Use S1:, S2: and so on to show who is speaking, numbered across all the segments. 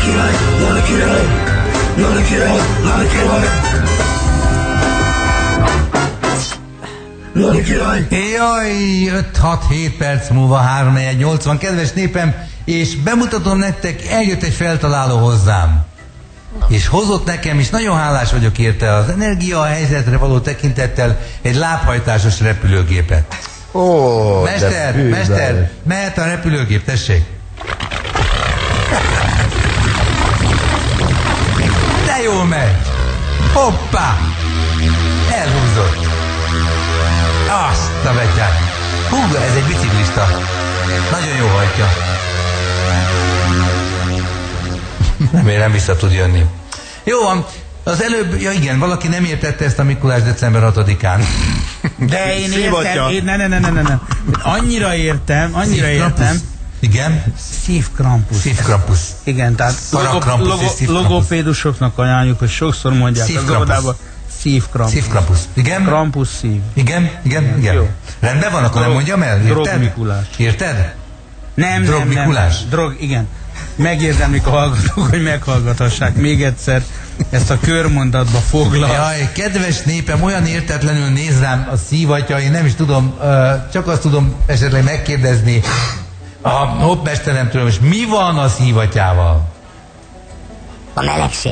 S1: király, Lali király, Lali király, Lali király. Lali király.
S2: Jaj, 5-6-7 perc múlva 3-4-80, kedves népem, és bemutatom nektek, eljött egy feltaláló hozzám. És hozott nekem, és nagyon hálás vagyok érte, az energia helyzetre való tekintettel egy lábhajtásos repülőgépet.
S3: Ó,
S2: Mester, mehet a repülőgép, tessék. De jól megy. Hoppá! Elhúzott. Azt a betyár. Hú, ez egy biciklista. Nagyon jó hajtja. Remélem vissza tud jönni. Jó van, az előbb, ja igen, valaki nem értette ezt a Mikulás december 6-án.
S4: De én értem, ne. Annyira értem.
S2: Igen?
S4: Szívkrampus. Igen, tehát logopédusoknak ajánljuk, hogy sokszor mondják az óvodában. Szívkrampus.
S2: Igen?
S4: Krampus szív.
S2: Igen. Jó. Rendben van, akkor nem mondjam el, érted?
S4: Drog Mikulás.
S2: Érted?
S4: Nem. Drog, igen. Megérdemlik a hallgatók, hogy meghallgathassák még egyszer ezt a körmondatba foglal.
S2: Jaj, kedves népem, olyan értetlenül néz rám a szívatja, én nem is tudom, csak azt tudom esetleg megkérdezni a hoppmesteremtől, és mi van a szívatyával?
S5: A melegség.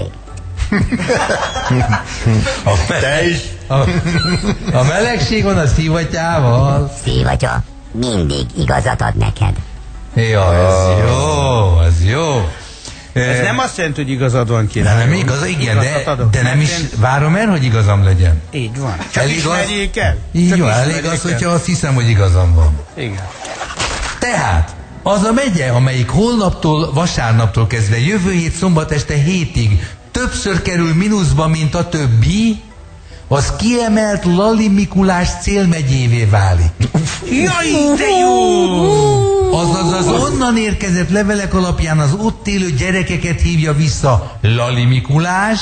S3: Te is?
S2: A melegség van a szívatyával?
S5: Szívatya mindig igazat ad neked.
S2: Ja, ez jó.
S4: Ez nem azt jelenti, hogy igazad van, király.
S2: Nem igaz, igen, de nem is várom el, hogy igazam legyen.
S4: Így van. Csak ismerjék el.
S2: Így van, elég az, hogyha azt hiszem, hogy igazam van.
S4: Igen.
S2: Tehát, az a megye, amelyik holnaptól, vasárnaptól kezdve jövő hét szombat este 7-ig többször kerül mínuszba, mint a többi, az kiemelt Lali Mikulás célmegyévé válik.
S4: Jaj, de jó!
S2: Azaz az onnan érkezett levelek alapján az ott élő gyerekeket hívja vissza Lali Mikulás,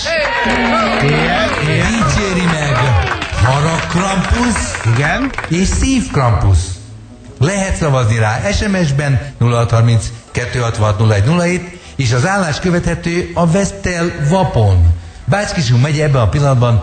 S2: dicséri meg Harag-Krampus,
S4: igen,
S2: és Szív-Krampus. Lehet szavazni rá SMS-ben 0630 266 0107, és az állás követhető a Vesztel Vapon. Bács-Kissú megye ebben a pillanatban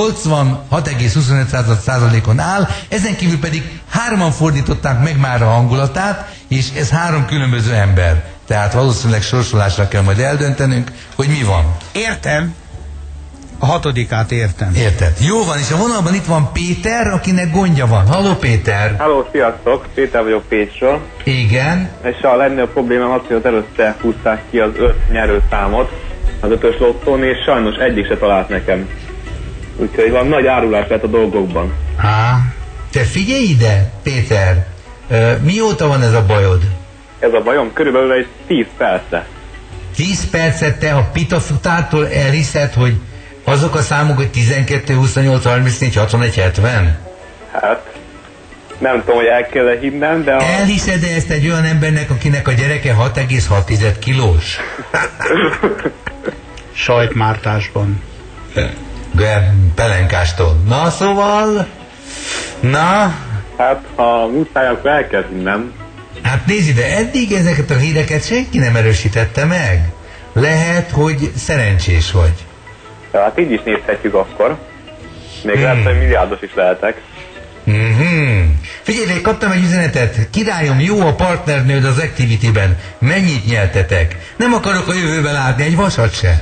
S2: 86,25%-on áll, ezen kívül pedig 3-an fordították meg már a hangulatát, és ez 3 különböző ember. Tehát valószínűleg sorsolásra kell majd eldöntenünk, hogy mi van.
S4: Értem. A 6-át értem.
S2: Érted. Jó van, és a vonalban itt van Péter, akinek gondja van. Halló, Péter.
S6: Halló, sziasztok. Péter vagyok Pécsről.
S2: Igen.
S6: És a legnagyobb problémám az, hogy az előtte húzták ki az 5 nyerőszámot az 5-ös lottón, és sajnos egyik se talált nekem. Úgyhogy van nagy árulás lett a dolgokban.
S2: Te figyelj ide, Péter. Mióta van ez a bajod?
S6: Ez a bajom körülbelül egy 10 perce.
S2: 10 percet te a pitafutártól elhiszed, hogy azok a számok, hogy 12, 28, 34, 61, 70?
S6: Hát, nem tudom, hogy el kell hinnem, de...
S2: Elhiszed-e ezt egy olyan embernek, akinek a gyereke 6,6 kilós?
S4: Sajtmártásban.
S2: Pelenkástól. Na, szóval... Na?
S6: Hát, ha muszáj, akkor el kell hinnem.
S2: Hát nézd ide, eddig ezeket a híreket senki nem erősítette meg. Lehet, hogy szerencsés vagy.
S6: Ja, hát így is nézhetjük akkor. Még lehet, hogy milliárdos is lehetek.
S2: Figyelj, kaptam egy üzenetet. Királyom, jó a partnernőd az Activity-ben. Mennyit nyeltetek? Nem akarok a jövőbe látni egy vasat se.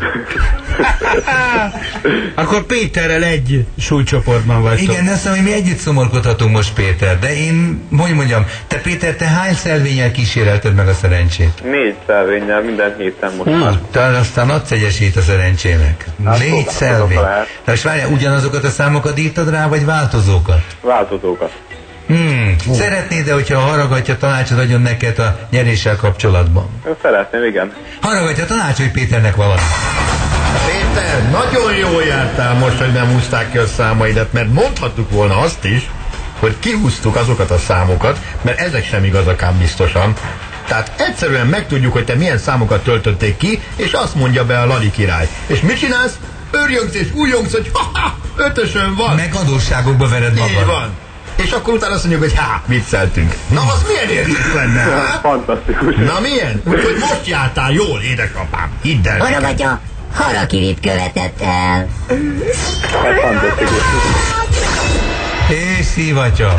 S4: Akkor Péterrel egy súlycsoportban vagytok.
S2: Igen, azt mondom, hogy mi együtt szomorkodhatunk most, Péter. De én, hogy mondjam, te hány szelvénnyel kísérelted meg a szerencsét?
S6: 4 szelvénnyel minden héten most már.
S2: Talán aztán adsz egy esélyt a szerencsének. 4 szelvény. Na most várjál, ugyanazokat a számokat írtad rá, vagy változókat?
S6: Változókat.
S2: Szeretnéd-e, hogyha a Haragatja tanácsot adjon neked a nyeréssel kapcsolatban?
S6: Szeretném, igen.
S2: Haragatja tanácsolj Péternek valamit.
S3: Péter, nagyon jól jártál most, hogy nem húzták ki a számaidat, mert mondhattuk volna azt is, hogy kihúztuk azokat a számokat, mert ezek sem igazakán biztosan. Tehát egyszerűen megtudjuk, hogy te milyen számokat töltötték ki, és azt mondja be a Lali király. És mit csinálsz? Örjöngsz és újjongsz, hogy ha-ha, 5-ösön van.
S2: Meg adósságokba vered magad.
S3: Így van. és akkor utána azt mondjuk, hogy vicceltünk. Na, az milyen érzés lenne, hát?
S6: Fantasztikus.
S3: Na milyen? Úgyhogy most jártál jól, édesapám. Hidd el nekem.
S5: Horogatya, harakirit követett el.
S6: Ez fantasztikus.
S2: És szivatya.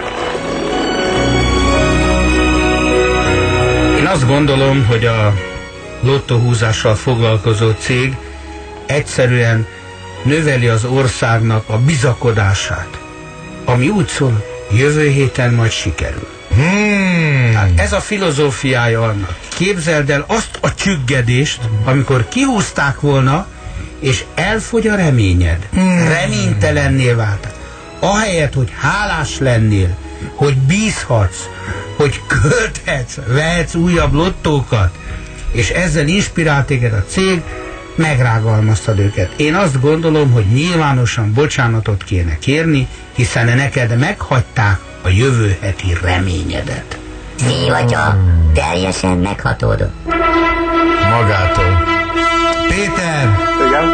S4: Én azt gondolom, hogy a lottóhúzással foglalkozó cég egyszerűen növeli az országnak a bizakodását, ami úgy szól, jövő héten majd sikerül. Hát ez a filozófiája annak. Képzeld el azt a csüggedést, amikor kihúzták volna, és elfogy a reményed. Reménytelennél váltál. Ahelyett, hogy hálás lennél, hogy bízhatsz, hogy költhetsz, vehetsz újabb lottókat, és ezzel inspirál téged a cég, megrágalmaztad őket. Én azt gondolom, hogy nyilvánosan bocsánatot kéne kérni, hiszen neked meghagyták a jövő heti reményedet.
S5: Szivatya, teljesen meghatódott.
S3: Magától.
S2: Péter,
S6: Igen?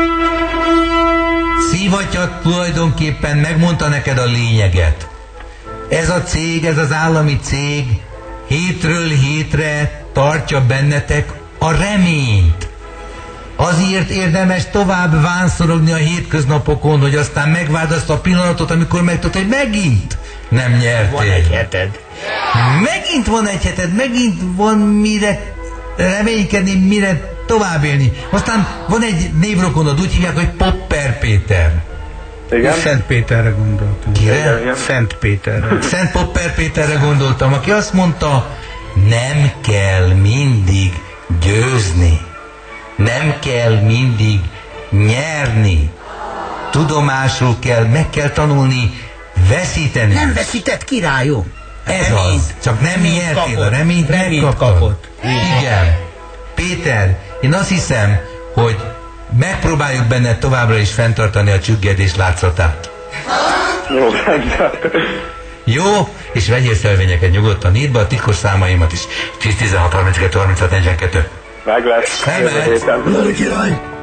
S2: Szivatya tulajdonképpen megmondta neked a lényeget. Ez a cég, ez az állami cég hétről hétre tartja bennetek a reményt. Azért érdemes tovább vánszorogni a hétköznapokon, hogy aztán megvárd azt a pillanatot, amikor megtudod, hogy megint nem nyertél.
S4: Van egy heted.
S2: Megint van egy heted, megint van mire reménykedni, mire tovább élni. Aztán van egy névrokonod, úgy hívják, hogy Popper Péter.
S6: Igen?
S4: Szent Péterre gondoltam.
S2: Kire?
S4: Szent Péterre.
S2: Szent Popper Péterre gondoltam, aki azt mondta, nem kell mindig győzni. Nem kell mindig nyerni. Tudomásul kell, meg kell tanulni veszíteni.
S4: Nem veszített, királyom.
S2: Ez az. Csak nem nyertél, a reményt megkapod. Igen. Péter, én azt hiszem, hogy megpróbáljuk benne továbbra is fenntartani a csüggedés látszatát.
S6: Jó, rendben.
S2: Jó, és vegyél szelvényeket nyugodtan, írd be a titkos számaimat is. 10, 16, 32, 36, 42.
S6: Meg lesz.
S2: Meg lesz.
S6: Jövő héten.
S1: Lali király!